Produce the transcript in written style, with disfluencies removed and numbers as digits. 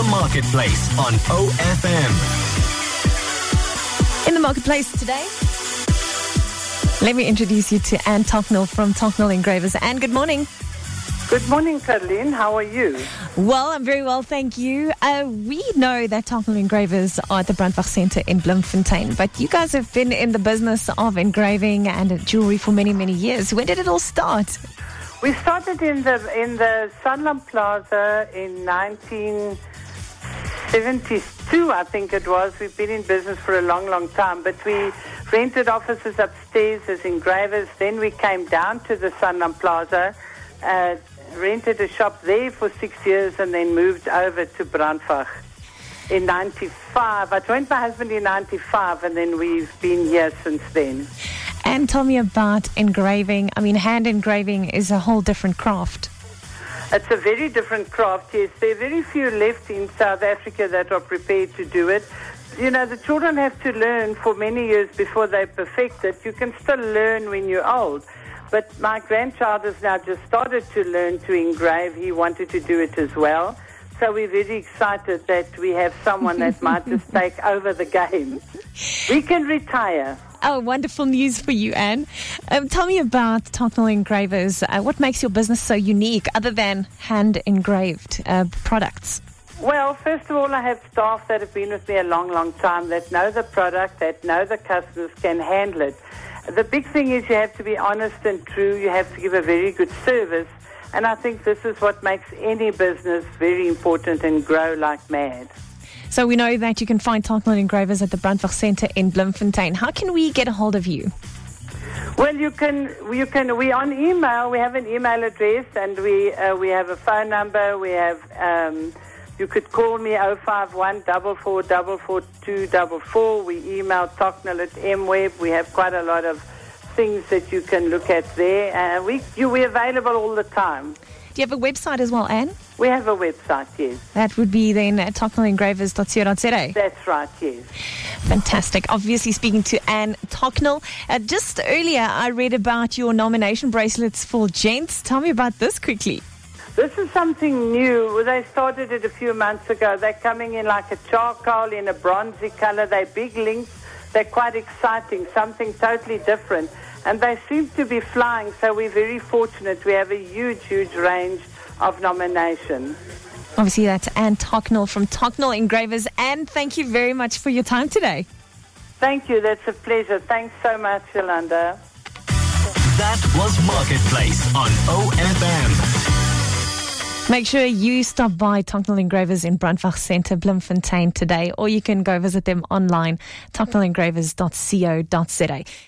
Marketplace on OFM. In the marketplace today, let me introduce you to Anne Tocknell from Tocknell Engravers. Anne, good morning. Good morning, Caroline. How are you? Well, I'm very well, thank you. We know that Tocknell Engravers are at the Brandwag Centre in Bloemfontein, but you guys have been in the business of engraving and jewelry for many, many years. When did it all start? We started in the Sanlam Plaza in 1972, I think it was. We've been in business for a long, long time, but we rented offices upstairs as engravers. Then we came down to the Sanlam Plaza, rented a shop there for 6 years, and then moved over to Brandwag in 95. I joined my husband in 95, and then we've been here since then. And tell me about engraving. I mean, hand engraving is a whole different craft. It's a very different craft, yes. There are very few left in South Africa that are prepared to do it. You know, the children have to learn for many years before they perfect it. You can still learn when you're old. But my grandchild has now just started to learn to engrave. He wanted to do it as well. So we're very excited that we have someone that might just take over the game. We can retire. Oh, wonderful news for you, Anne. Tell me about Tocknell Engravers. What makes your business so unique other than hand-engraved products? Well, first of all, I have staff that have been with me a long, long time that know the product, that know the customers, can handle it. The big thing is you have to be honest and true. You have to give a very good service. And I think this is what makes any business very important and grow like mad. So we know that you can find Tocknell Engravers at the Brandwag Centre in Bloemfontein. How can we get a hold of you? Well, you can. We on email. We have an email address, and we have a phone number. We have. You could call me 051 4444 244. We email Tocknell at MWeb. We have quite a lot of things that you can look at there. We're available all the time. Do you have a website as well, Anne? We have a website, yes. That would be then at tocknellengravers.co.za. That's right, yes. Fantastic. Obviously speaking to Anne Tocknell. Just earlier I read about your nomination bracelets for gents. Tell me about this quickly. This is something new. They started it a few months ago. They're coming in like a charcoal in a bronzy color. They're big links. They're quite exciting, something totally different. And they seem to be flying, so we're very fortunate. We have a huge, huge range of nominations. Obviously, that's Anne Tocknell from Tocknell Engravers. Anne, thank you very much for your time today. Thank you. That's a pleasure. Thanks so much, Yolanda. That was Marketplace on OFM. Make sure you stop by Tocknell Engravers in Brandwag Centre, Bloemfontein today, or you can go visit them online, tocknellengravers.co.za.